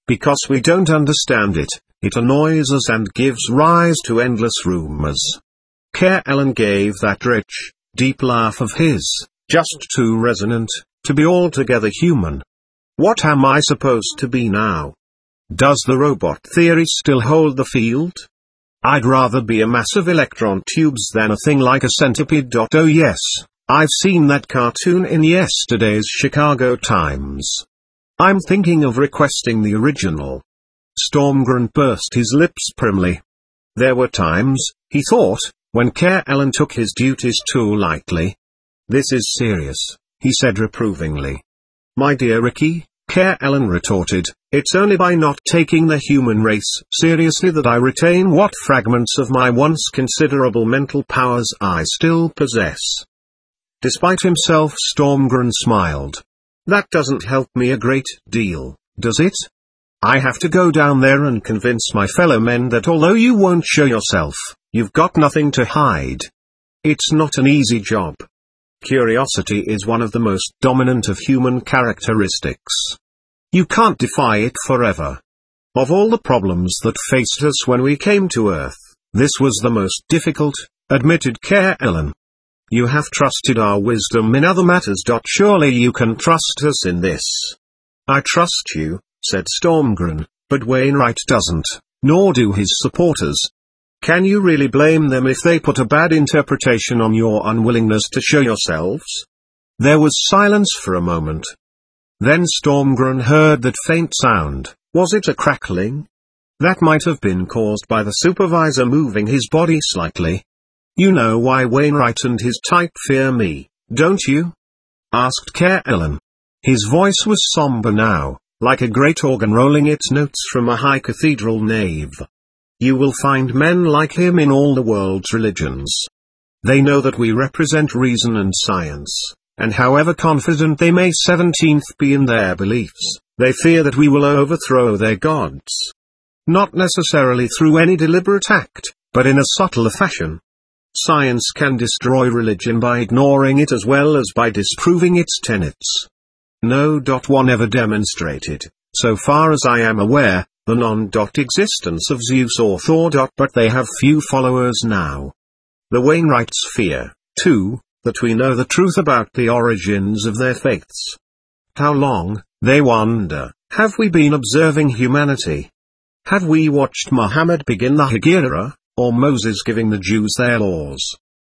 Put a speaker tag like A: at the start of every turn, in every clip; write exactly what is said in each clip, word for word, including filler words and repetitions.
A: Because we don't understand it, it annoys us and gives rise to endless rumors. Care Ellen gave that rich, deep laugh of his, just too resonant, to be altogether human. What am I supposed to be now? Does the robot theory still hold the field? I'd rather be a mass of electron tubes than a thing like a centipede. Oh yes, I've seen that cartoon in yesterday's Chicago Times. I'm thinking of requesting the original. Stormgren pursed his lips primly. There were times, he thought, when Care Ellen took his duties too lightly. This is serious, he said reprovingly. My dear Ricky, Care Ellen retorted, it's only by not taking the human race seriously that I retain what fragments of my once considerable mental powers I still possess. Despite himself, Stormgren smiled. That doesn't help me a great deal, does it? I have to go down there and convince my fellow men that although you won't show yourself, you've got nothing to hide. It's not an easy job. Curiosity is one of the most dominant of human characteristics. You can't defy it forever. Of all the problems that faced us when we came to Earth, this was the most difficult, admitted Care Ellen. You have trusted our wisdom in other matters. Surely you can trust us in this. I trust you, said Stormgren, but Wainwright doesn't, nor do his supporters. Can you really blame them if they put a bad interpretation on your unwillingness to show yourselves? There was silence for a moment. Then Stormgren heard that faint sound. Was it a crackling? That might have been caused by the supervisor moving his body slightly. You know why Wainwright and his type fear me, don't you? Asked Care Ellen. His voice was somber now, like a great organ rolling its notes from a high cathedral nave. You will find men like him in all the world's religions. They know that we represent reason and science, and however confident they may seventeenth be in their beliefs, they fear that we will overthrow their gods. Not necessarily through any deliberate act, but in a subtler fashion. Science can destroy religion by ignoring it as well as by disproving its tenets. No. One ever demonstrated, so far as I am aware, the non-existence of Zeus or Thor. But they have few followers now. The Wainwrights fear, too, that we know the truth about the origins of their faiths. How long, they wonder, have we been observing humanity? Have we watched Muhammad begin the Hijra, or Moses giving the Jews their laws?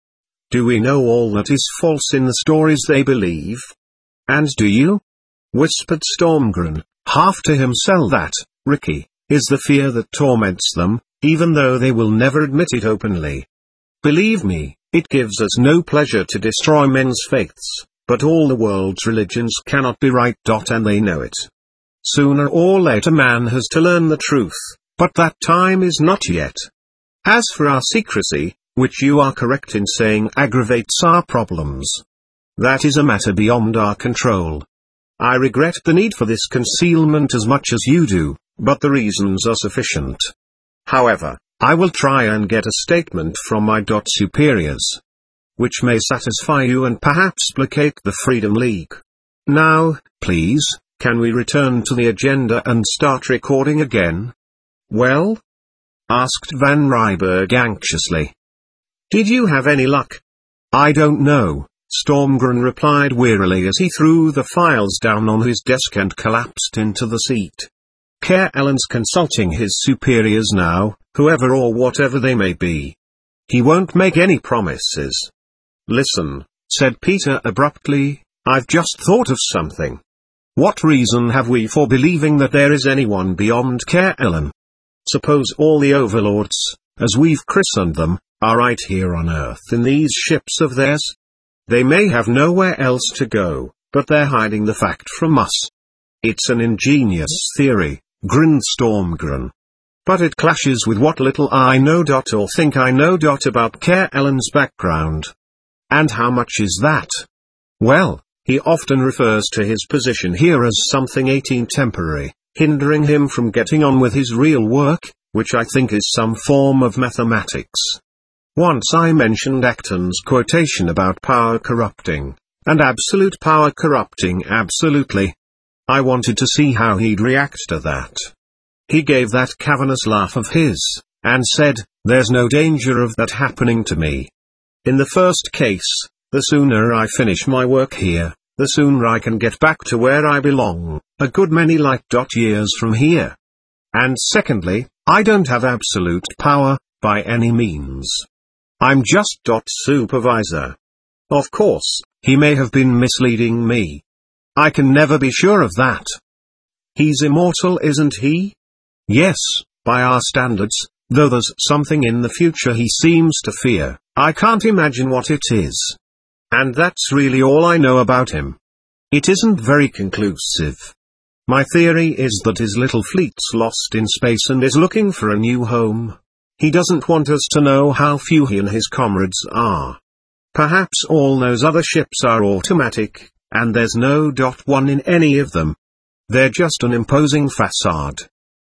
A: Do we know all that is false in the stories they believe? And do you? Whispered Stormgren, half to himself. That, Ricky, is the fear that torments them, even though they will never admit it openly. Believe me, it gives us no pleasure to destroy men's faiths, but all the world's religions cannot be right. And they know it. Sooner or later man has to learn the truth, but that time is not yet. As for our secrecy, which you are correct in saying aggravates our problems, that is a matter beyond our control. I regret the need for this concealment as much as you do, but the reasons are sufficient. However, I will try and get a statement from my superiors, which may satisfy you and perhaps placate the Freedom League. Now, please, can we return to the agenda and start recording again? Well? Asked Van Ryberg anxiously. Did you have any luck? I don't know, Stormgren replied wearily as he threw the files down on his desk and collapsed into the seat. Care Ellen's consulting his superiors now, whoever or whatever they may be. He won't make any promises. Listen, said Peter abruptly, I've just thought of something. What reason have we for believing that there is anyone beyond Care Ellen? Suppose all the overlords, as we've christened them, are right here on Earth in these ships of theirs. They may have nowhere else to go, but they're hiding the fact from us. It's an ingenious theory, grinned Stormgren. But it clashes with what little I know. Or think I know. About Care Ellen's background. And how much is that? Well, he often refers to his position here as something eighteen temporary, hindering him from getting on with his real work, which I think is some form of mathematics. Once I mentioned Acton's quotation about power corrupting, and absolute power corrupting absolutely. I wanted to see how he'd react to that. He gave that cavernous laugh of his, and said, "There's no danger of that happening to me. In the first case, the sooner I finish my work here, the sooner I can get back to where I belong, a good many light dot years from here. And secondly, I don't have absolute power, by any means. I'm just dot supervisor. Of course, he may have been misleading me. I can never be sure of that. He's immortal, isn't he? Yes, by our standards, though there's something in the future he seems to fear. I can't imagine what it is. And that's really all I know about him. It isn't very conclusive. My theory is that his little fleet's lost in space and is looking for a new home. He doesn't want us to know how few he and his comrades are. Perhaps all those other ships are automatic, and there's no dot one in any of them. They're just an imposing facade.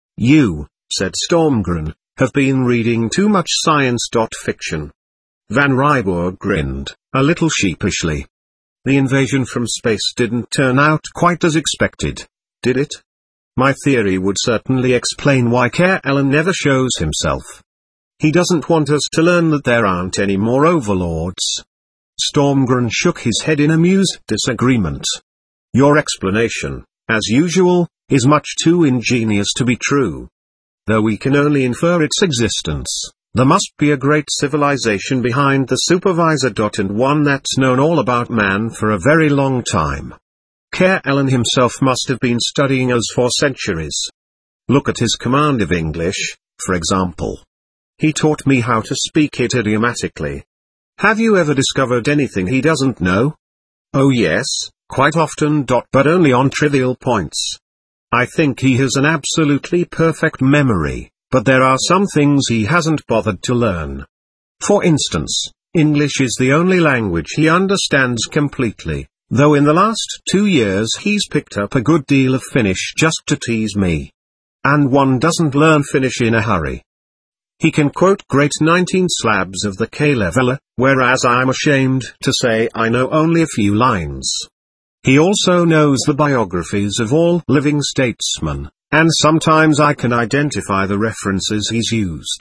A: You, said Stormgren, have been reading too much science fiction. Van Rieburg grinned, a little sheepishly. The invasion from space didn't turn out quite as expected, did it? My theory would certainly explain why Care Allen never shows himself. He doesn't want us to learn that there aren't any more overlords. Stormgren shook his head in amused disagreement. Your explanation, as usual, is much too ingenious to be true. Though we can only infer its existence, there must be a great civilization behind the supervisor. And one that's known all about man for a very long time. Care Allen himself must have been studying us for centuries. Look at his command of English, for example. He taught me how to speak it idiomatically. Have you ever discovered anything he doesn't know? Oh yes, quite often. But only on trivial points. I think he has an absolutely perfect memory, but there are some things he hasn't bothered to learn. For instance, English is the only language he understands completely, though in the last two years he's picked up a good deal of Finnish just to tease me. And one doesn't learn Finnish in a hurry. He can quote great nineteen slabs of the Kalevala, whereas I'm ashamed to say I know only a few lines. He also knows the biographies of all living statesmen, and sometimes I can identify the references he's used.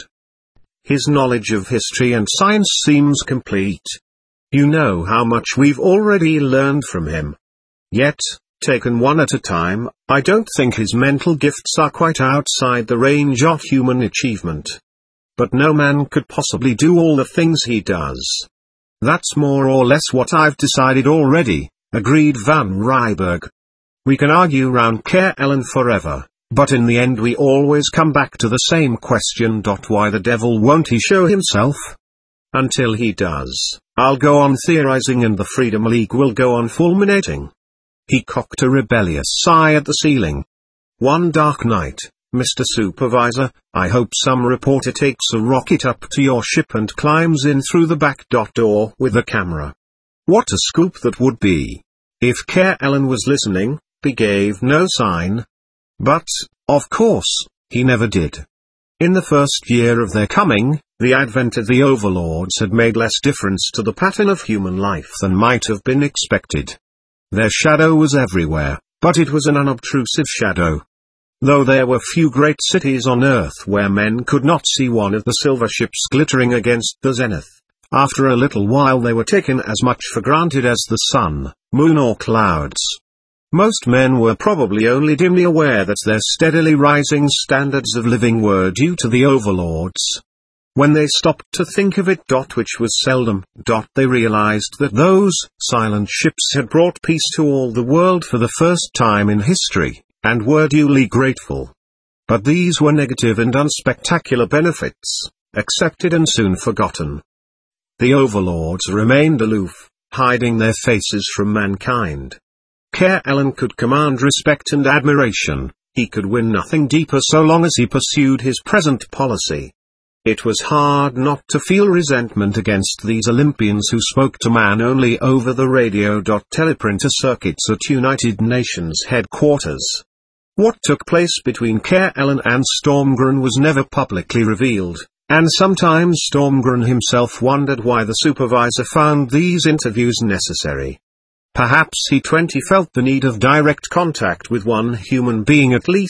A: His knowledge of history and science seems complete. You know how much we've already learned from him. Yet, taken one at a time, I don't think his mental gifts are quite outside the range of human achievement. But no man could possibly do all the things he does. That's more or less what I've decided already, agreed Van Rieburg. We can argue round Care Allen forever, but in the end we always come back to the same question. Why the devil won't he show himself? Until he does, I'll go on theorizing and the Freedom League will go on fulminating. He cocked a rebellious sigh at the ceiling. One dark night, Mister Supervisor, I hope some reporter takes a rocket up to your ship and climbs in through the back door with a camera. What a scoop that would be. If Care Allen was listening, he gave no sign. But, of course, he never did. In the first year of their coming, the advent of the overlords had made less difference to the pattern of human life than might have been expected. Their shadow was everywhere, but it was an unobtrusive shadow. Though there were few great cities on earth where men could not see one of the silver ships glittering against the zenith, after a little while they were taken as much for granted as the sun, moon or clouds. Most men were probably only dimly aware that their steadily rising standards of living were due to the overlords. When they stopped to think of it, which was seldom, they realized that those silent ships had brought peace to all the world for the first time in history, and were duly grateful. But these were negative and unspectacular benefits, accepted and soon forgotten. The overlords remained aloof, hiding their faces from mankind. Care Allen could command respect and admiration, he could win nothing deeper so long as he pursued his present policy. It was hard not to feel resentment against these Olympians who spoke to man only over the radio. Teleprinter circuits at United Nations headquarters. What took place between Care Allen and Stormgren was never publicly revealed, and sometimes Stormgren himself wondered why the supervisor found these interviews necessary. Perhaps he twenty felt the need of direct contact with one human being at least,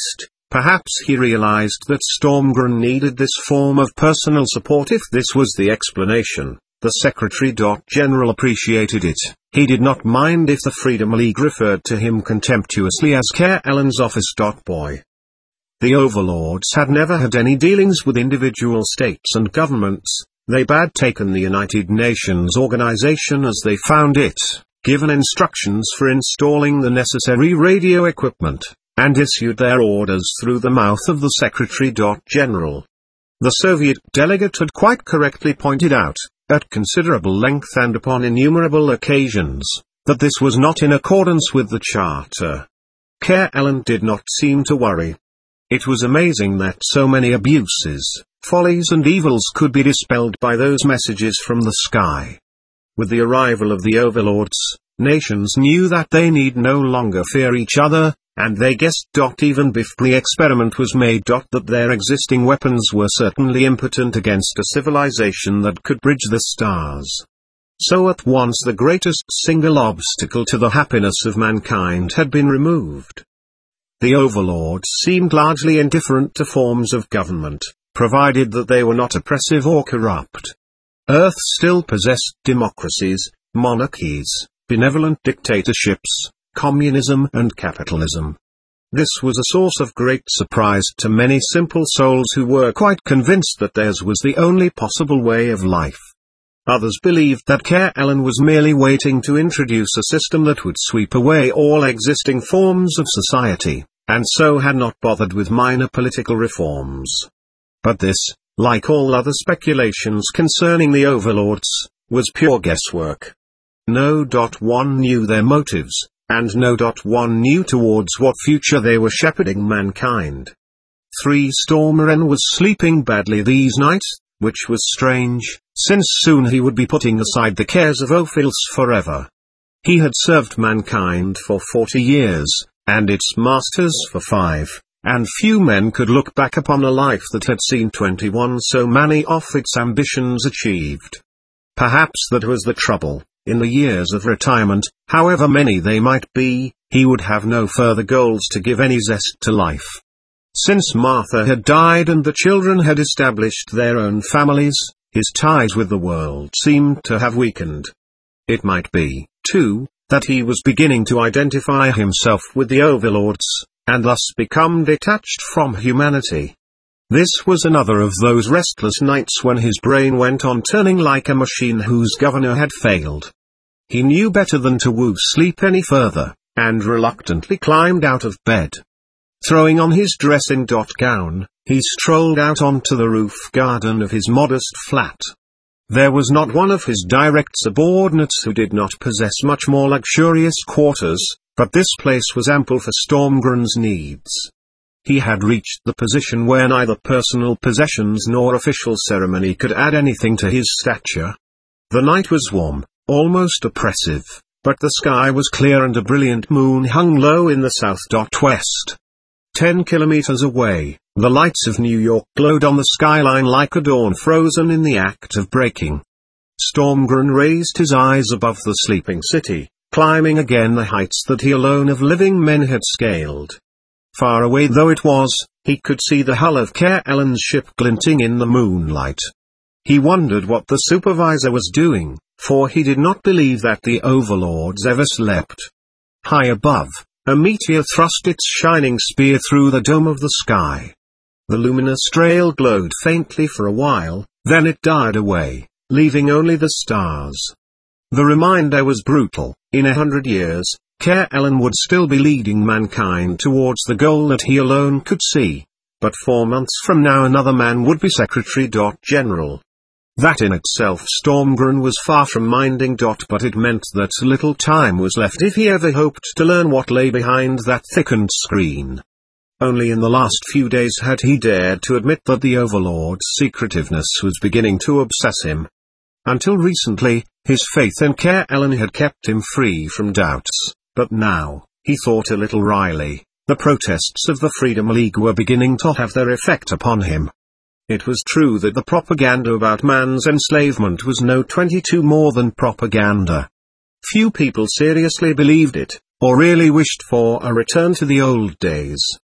A: Perhaps he realized that Stormgren needed this form of personal support. If this was the explanation, the Secretary-General appreciated it. He did not mind if the Freedom League referred to him contemptuously as Care Allen's office boy. The overlords had never had any dealings with individual states and governments. They had taken the United Nations organization as they found it, given instructions for installing the necessary radio equipment, and issued their orders through the mouth of the Secretary-General. The Soviet delegate had quite correctly pointed out, at considerable length and upon innumerable occasions, that this was not in accordance with the Charter. Care Allen did not seem to worry. It was amazing that so many abuses, follies and evils could be dispelled by those messages from the sky. With the arrival of the overlords, nations knew that they need no longer fear each other, and they guessed even before the experiment was made that their existing weapons were certainly impotent against a civilization that could bridge the stars. So at once the greatest single obstacle to the happiness of mankind had been removed. The overlords seemed largely indifferent to forms of government, provided that they were not oppressive or corrupt. Earth still possessed democracies, monarchies, benevolent dictatorships, communism and capitalism. This was a source of great surprise to many simple souls who were quite convinced that theirs was the only possible way of life. Others believed that Care Allen was merely waiting to introduce a system that would sweep away all existing forms of society, and so had not bothered with minor political reforms. But this, like all other speculations concerning the overlords, was pure guesswork. No one knew their motives, and no one knew towards what future they were shepherding mankind. Three Stormgren was sleeping badly these nights, which was strange, since soon he would be putting aside the cares of Ophils forever. He had served mankind for forty years, and its masters for five, and few men could look back upon a life that had seen twenty-one so many of its ambitions achieved. Perhaps that was the trouble. In the years of retirement, however many they might be, he would have no further goals to give any zest to life. Since Martha had died and the children had established their own families, his ties with the world seemed to have weakened. It might be, too, that he was beginning to identify himself with the overlords, and thus become detached from humanity. This was another of those restless nights when his brain went on turning like a machine whose governor had failed. He knew better than to woo sleep any further, and reluctantly climbed out of bed. Throwing on his dressing gown, he strolled out onto the roof garden of his modest flat. There was not one of his direct subordinates who did not possess much more luxurious quarters, but this place was ample for Stormgren's needs. He had reached the position where neither personal possessions nor official ceremony could add anything to his stature. The night was warm, almost oppressive, but the sky was clear and a brilliant moon hung low in the southwest. Ten kilometers away, the lights of New York glowed on the skyline like a dawn frozen in the act of breaking. Stormgren raised his eyes above the sleeping city, climbing again the heights that he alone of living men had scaled. Far away though it was, he could see the hull of Care Allen's ship glinting in the moonlight. He wondered what the supervisor was doing, for he did not believe that the overlords ever slept. High above, a meteor thrust its shining spear through the dome of the sky. The luminous trail glowed faintly for a while, then it died away, leaving only the stars. The reminder was brutal. In a hundred years, Care Allen would still be leading mankind towards the goal that he alone could see. But four months from now another man would be Secretary-General. That in itself Stormgren was far from minding. But it meant that little time was left if he ever hoped to learn what lay behind that thickened screen. Only in the last few days had he dared to admit that the overlord's secretiveness was beginning to obsess him. Until recently, his faith in Care Allen had kept him free from doubts. But now, he thought a little wryly, the protests of the Freedom League were beginning to have their effect upon him. It was true that the propaganda about man's enslavement was no twenty-two more than propaganda. Few people seriously believed it, or really wished for a return to the old days.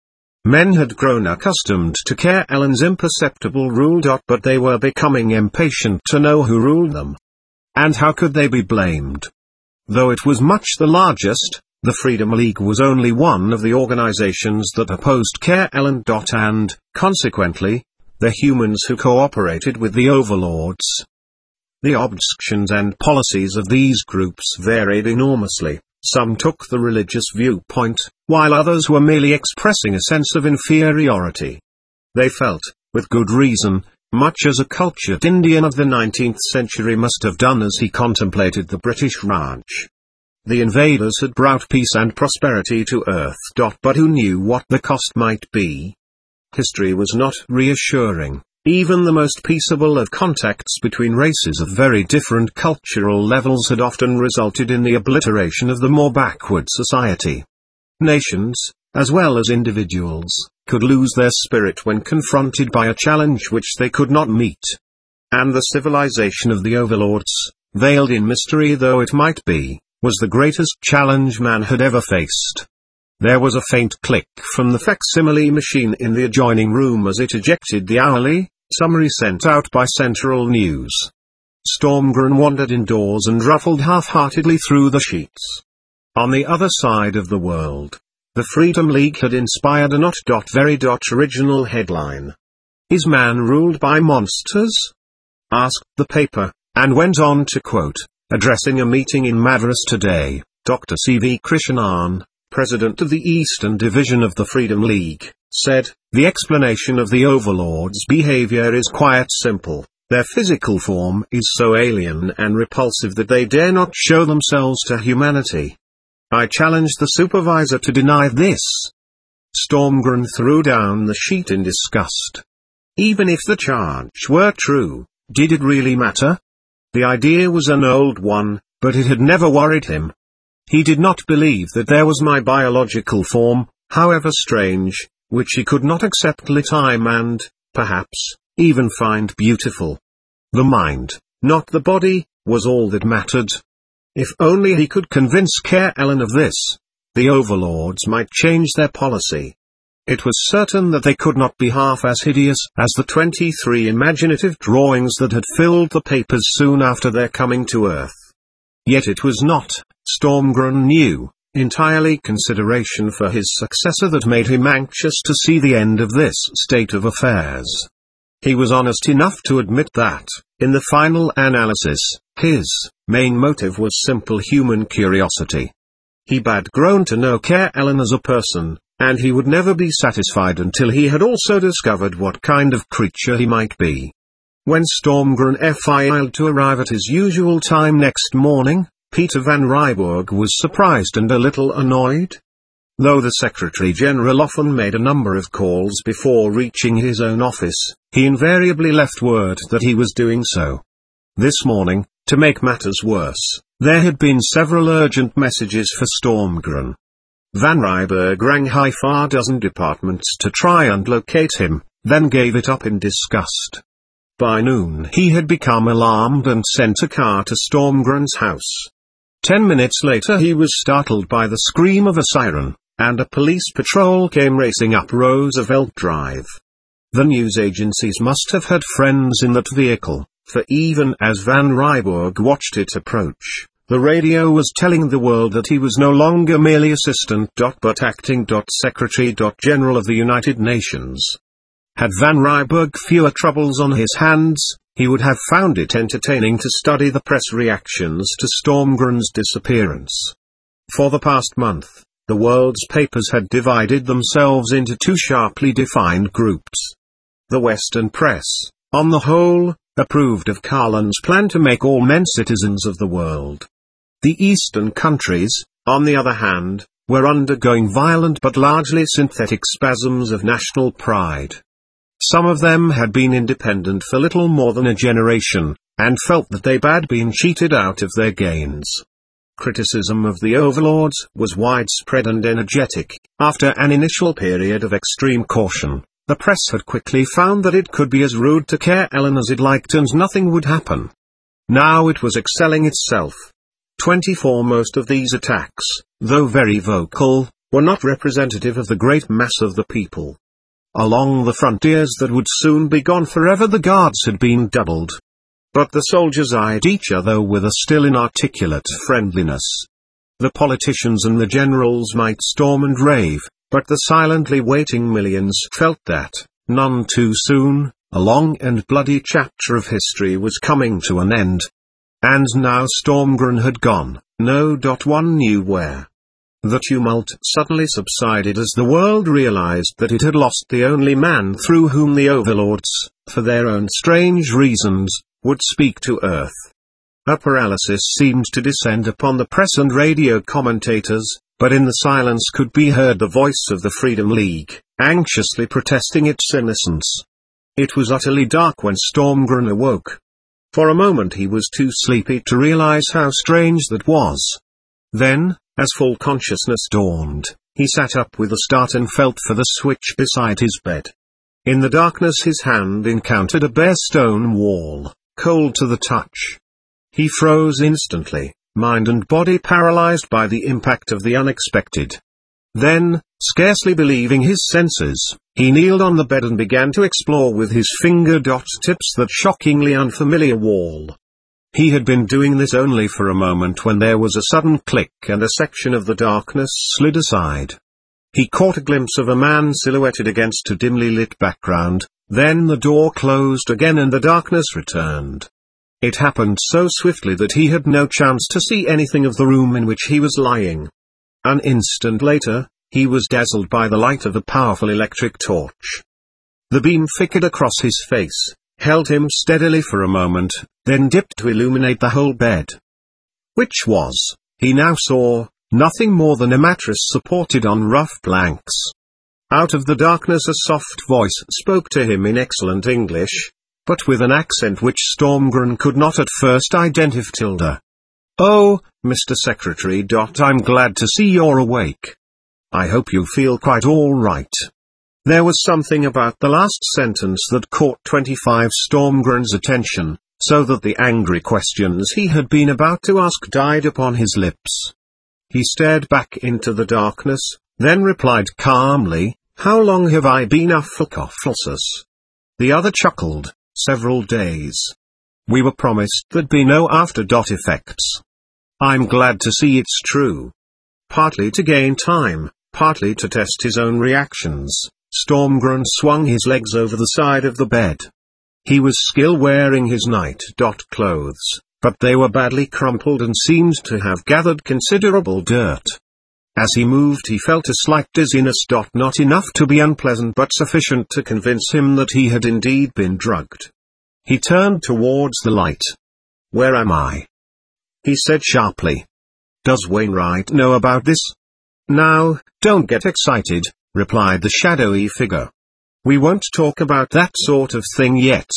A: Men had grown accustomed to Care Ellen's imperceptible rule. But they were becoming impatient to know who ruled them. And how could they be blamed? Though it was much the largest, the Freedom League was only one of the organizations that opposed Care Ellen. And, consequently, the humans who cooperated with the overlords. The objections and policies of these groups varied enormously. Some took the religious viewpoint, while others were merely expressing a sense of inferiority. They felt, with good reason, much as a cultured Indian of the nineteenth century must have done as he contemplated the British Raj. The invaders had brought peace and prosperity to earth. But who knew what the cost might be? History was not reassuring. Even the most peaceable of contacts between races of very different cultural levels had often resulted in the obliteration of the more backward society. Nations, as well as individuals, could lose their spirit when confronted by a challenge which they could not meet. And the civilization of the overlords, veiled in mystery though it might be, was the greatest challenge man had ever faced. There was a faint click from the facsimile machine in the adjoining room as it ejected the hourly summary sent out by Central News. Stormgren wandered indoors and ruffled half-heartedly through the sheets. On the other side of the world, the Freedom League had inspired a not very original headline. Is man ruled by monsters? Asked the paper, and went on to quote, addressing a meeting in Madras today, Doctor C V Krishnan, president of the Eastern Division of the Freedom League, said, the explanation of the overlords' behavior is quite simple. Their physical form is so alien and repulsive that they dare not show themselves to humanity. I challenge the supervisor to deny this. Stormgren threw down the sheet in disgust. Even if the charge were true, did it really matter? The idea was an old one, but it had never worried him. He did not believe that there was my biological form, however strange, which he could not accept lit time and, perhaps, even find beautiful. The mind, not the body, was all that mattered. If only he could convince Care Ellen of this, the overlords might change their policy. It was certain that they could not be half as hideous as the twenty-three imaginative drawings that had filled the papers soon after their coming to Earth. Yet it was not, Stormgren knew, entirely consideration for his successor that made him anxious to see the end of this state of affairs. He was honest enough to admit that, in the final analysis, his main motive was simple human curiosity. He had grown to know Care Ellen as a person, and he would never be satisfied until he had also discovered what kind of creature he might be. When Stormgren failed to arrive at his usual time next morning, Peter van Rieburg was surprised and a little annoyed. Though the Secretary-General often made a number of calls before reaching his own office, he invariably left word that he was doing so. This morning, to make matters worse, there had been several urgent messages for Stormgren. Van Rieburg rang half a dozen departments to try and locate him, then gave it up in disgust. By noon he had become alarmed and sent a car to Stormgren's house. Ten minutes later he was startled by the scream of a siren, and a police patrol came racing up Roosevelt Drive. The news agencies must have had friends in that vehicle, for even as Van Rieburg watched it approach, the radio was telling the world that he was no longer merely assistant but acting Secretary General of the United Nations. Had Van Rieburg fewer troubles on his hands, he would have found it entertaining to study the press reactions to Stormgren's disappearance. For the past month, the world's papers had divided themselves into two sharply defined groups. The Western press, on the whole, approved of Carlin's plan to make all men citizens of the world. The Eastern countries, on the other hand, were undergoing violent but largely synthetic spasms of national pride. Some of them had been independent for little more than a generation, and felt that they had been cheated out of their gains. Criticism of the overlords was widespread and energetic. After an initial period of extreme caution, the press had quickly found that it could be as rude to Care Ellen as it liked and nothing would happen. Now it was excelling itself. Twenty-four most of these attacks, though very vocal, were not representative of the great mass of the people. Along the frontiers that would soon be gone forever the guards had been doubled. But the soldiers eyed each other with a still inarticulate friendliness. The politicians and the generals might storm and rave, but the silently waiting millions felt that, none too soon, a long and bloody chapter of history was coming to an end. And now Stormgren had gone, no one knew where. The tumult suddenly subsided as the world realized that it had lost the only man through whom the overlords, for their own strange reasons, would speak to Earth. A paralysis seemed to descend upon the press and radio commentators, but in the silence could be heard the voice of the Freedom League, anxiously protesting its innocence. It was utterly dark when Stormgren awoke. For a moment he was too sleepy to realize how strange that was. Then, as full consciousness dawned, he sat up with a start and felt for the switch beside his bed. In the darkness his hand encountered a bare stone wall, cold to the touch. He froze instantly, mind and body paralyzed by the impact of the unexpected. Then, scarcely believing his senses, he kneeled on the bed and began to explore with his finger tips that shockingly unfamiliar wall. He had been doing this only for a moment when there was a sudden click and a section of the darkness slid aside. He caught a glimpse of a man silhouetted against a dimly lit background, then the door closed again and the darkness returned. It happened so swiftly that he had no chance to see anything of the room in which he was lying. An instant later, he was dazzled by the light of a powerful electric torch. The beam flickered across his face, held him steadily for a moment, then dipped to illuminate the whole bed. Which was, he now saw, nothing more than a mattress supported on rough planks. Out of the darkness a soft voice spoke to him in excellent English, but with an accent which Stormgren could not at first identify. Tilda. "Oh, Mister Secretary. I'm glad to see you're awake. I hope you feel quite all right." There was something about the last sentence that caught twenty-five Stormgren's attention, so that the angry questions he had been about to ask died upon his lips. He stared back into the darkness, then replied calmly, "How long have I been Aphocophilus?" The other chuckled, "Several days. We were promised there'd be no after-dot effects." "I'm glad to see it's true." Partly to gain time, partly to test his own reactions, Stormgren swung his legs over the side of the bed. He was still wearing his night clothes, but they were badly crumpled and seemed to have gathered considerable dirt. As he moved he felt a slight dizziness. Not enough to be unpleasant but sufficient to convince him that he had indeed been drugged. He turned towards the light. "Where am I?" he said sharply. "Does Wainwright know about this?" "Now, don't get excited," replied the shadowy figure. "We won't talk about that sort of thing yet.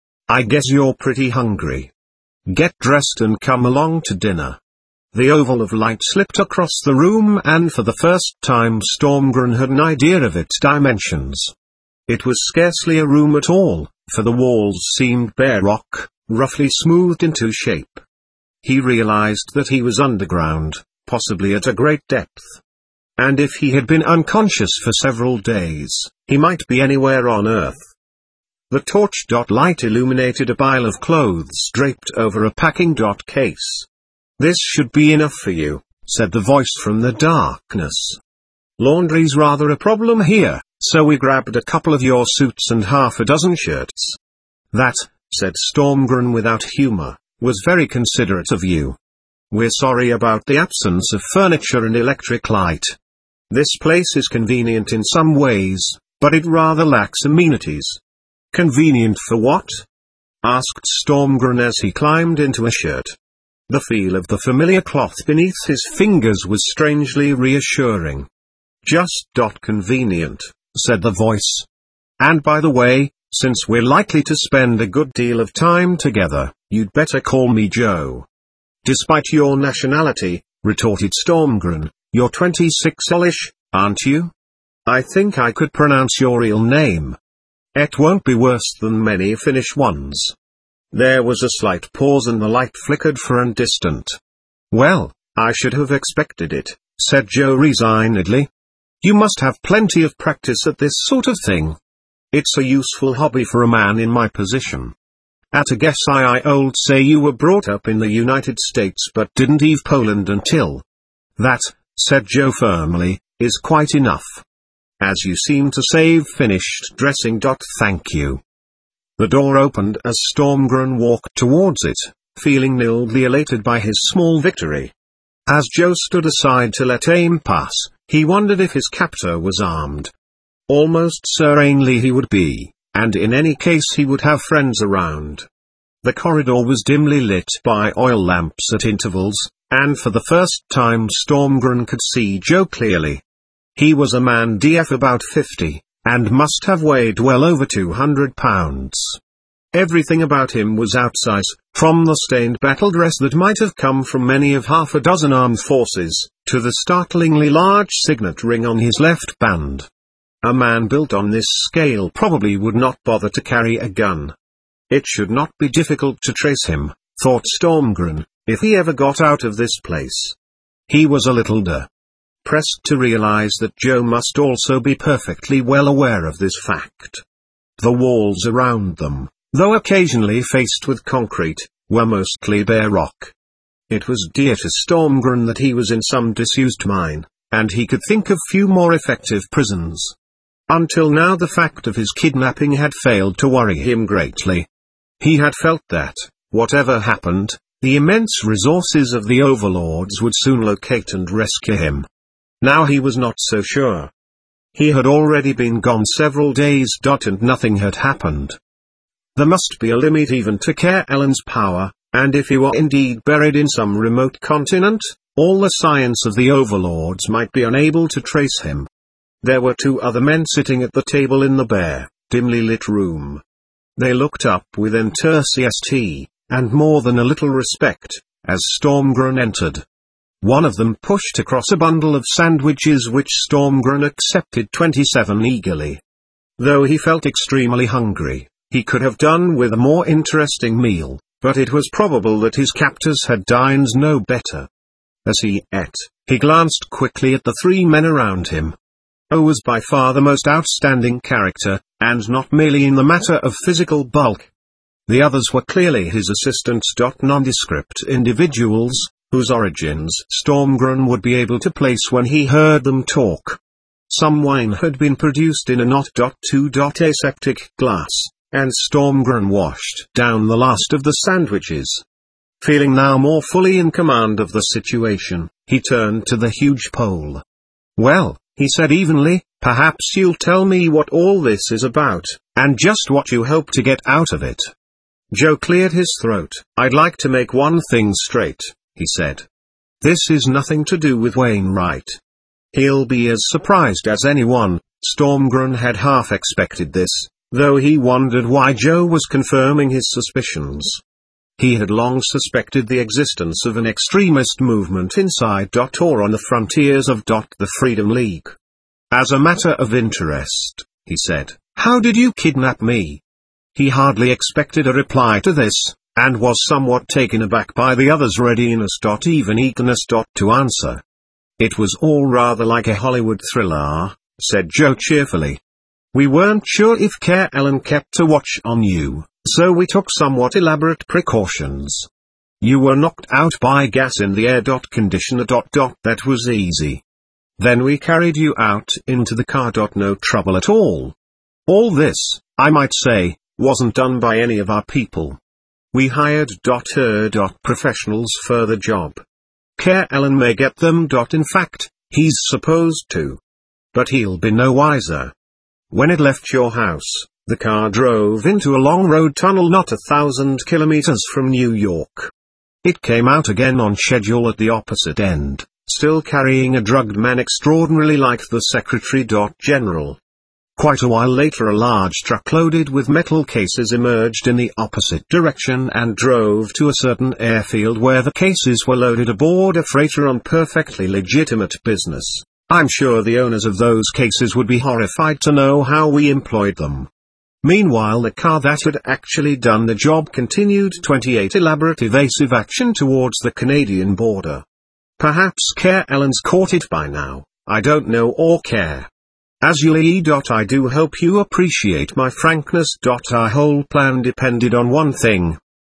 A: I guess you're pretty hungry. Get dressed and come along to dinner." The oval of light slipped across the room and for the first time Stormgren had an idea of its dimensions. It was scarcely a room at all, for the walls seemed bare rock, roughly smoothed into shape. He realized that he was underground, possibly at a great depth. And if he had been unconscious for several days, he might be anywhere on Earth. The torch light illuminated a pile of clothes draped over a packing case. "This should be enough for you," said the voice from the darkness. "Laundry's rather a problem here, so we grabbed a couple of your suits and half a dozen shirts." "That," said Stormgren without humor, "was very considerate of you. We're sorry about the absence of furniture and electric light. This place is convenient in some ways, but it rather lacks amenities." "Convenient for what?" asked Stormgren as he climbed into a shirt. The feel of the familiar cloth beneath his fingers was strangely reassuring. "Just convenient," said the voice. "And by the way, since we're likely to spend a good deal of time together, you'd better call me Joe." "Despite your nationality," retorted Stormgren, "you're twenty-six-ish, aren't you? I think I could pronounce your real name. It won't be worse than many Finnish ones." There was a slight pause and the light flickered for an instant. "Well, I should have expected it," said Joe resignedly. You must have plenty of practice at this sort of thing. It's a useful hobby for a man in my position. At a guess I old say you were brought up in the United States but didn't leave Poland until. That, said Joe firmly, is quite enough. As you seem to say you've finished dressing. Thank you. The door opened as Stormgren walked towards it, feeling mildly elated by his small victory. As Joe stood aside to let him pass, he wondered if his captor was armed. Almost certainly he would be, and in any case he would have friends around. The corridor was dimly lit by oil lamps at intervals, and for the first time Stormgren could see Joe clearly. He was a man of about fifty, and must have weighed well over two hundred pounds. Everything about him was outsize, from the stained battle dress that might have come from many of half a dozen armed forces, to the startlingly large signet ring on his left band. A man built on this scale probably would not bother to carry a gun. It should not be difficult to trace him, thought Stormgren, if he ever got out of this place. He was a little depressed to realize that Joe must also be perfectly well aware of this fact. The walls around them, though occasionally faced with concrete, were mostly bare rock. It was dear to Stormgren that he was in some disused mine, and he could think of few more effective prisons. Until now the fact of his kidnapping had failed to worry him greatly. He had felt that, whatever happened, the immense resources of the overlords would soon locate and rescue him. Now he was not so sure. He had already been gone several days. And nothing had happened. There must be a limit even to Care Ellen's power, and if he were indeed buried in some remote continent, all the science of the overlords might be unable to trace him. There were two other men sitting at the table in the bare, dimly lit room. They looked up with enthusiasm, and more than a little respect, as Stormgren entered. One of them pushed across a bundle of sandwiches which Stormgren accepted twenty-seven eagerly. Though he felt extremely hungry, he could have done with a more interesting meal, but it was probable that his captors had dined no better. As he ate, he glanced quickly at the three men around him. O was by far the most outstanding character, and not merely in the matter of physical bulk. The others were clearly his assistants. Nondescript individuals, whose origins Stormgren would be able to place when he heard them talk. Some wine had been produced in a not two aseptic glass, and Stormgren washed down the last of the sandwiches. Feeling now more fully in command of the situation, he turned to the huge pole. "Well," he said evenly, "perhaps you'll tell me what all this is about, and just what you hope to get out of it." Joe cleared his throat. "I'd like to make one thing straight," he said. "This is nothing to do with Wainwright. He'll be as surprised as anyone." Stormgren had half expected this, though he wondered why Joe was confirming his suspicions. He had long suspected the existence of an extremist movement inside or on the frontiers of the Freedom League. "As a matter of interest," he said, "how did you kidnap me?" He hardly expected a reply to this, and was somewhat taken aback by the other's readiness, even eagerness, to answer. "It was all rather like a Hollywood thriller," said Joe cheerfully. "We weren't sure if Care Ellen kept a watch on you, so we took somewhat elaborate precautions. You were knocked out by gas in the air conditioner. That was easy. Then we carried you out into the car. No trouble at all. All this, I might say, wasn't done by any of our people. We hired her professionals for the job. Care Ellen may get them. In fact, he's supposed to. But he'll be no wiser. When it left your house, the car drove into a long road tunnel not a thousand kilometers from New York. It came out again on schedule at the opposite end, still carrying a drugged man extraordinarily like the Secretary General. Quite a while later a large truck loaded with metal cases emerged in the opposite direction and drove to a certain airfield where the cases were loaded aboard a freighter on perfectly legitimate business. I'm sure the owners of those cases would be horrified to know how we employed them. Meanwhile the car that had actually done the job continued twenty-eight elaborate evasive action towards the Canadian border. Perhaps Care Ellen's caught it by now, I don't know or care. As you E. I do hope you appreciate my frankness. Our whole plan depended on one thing,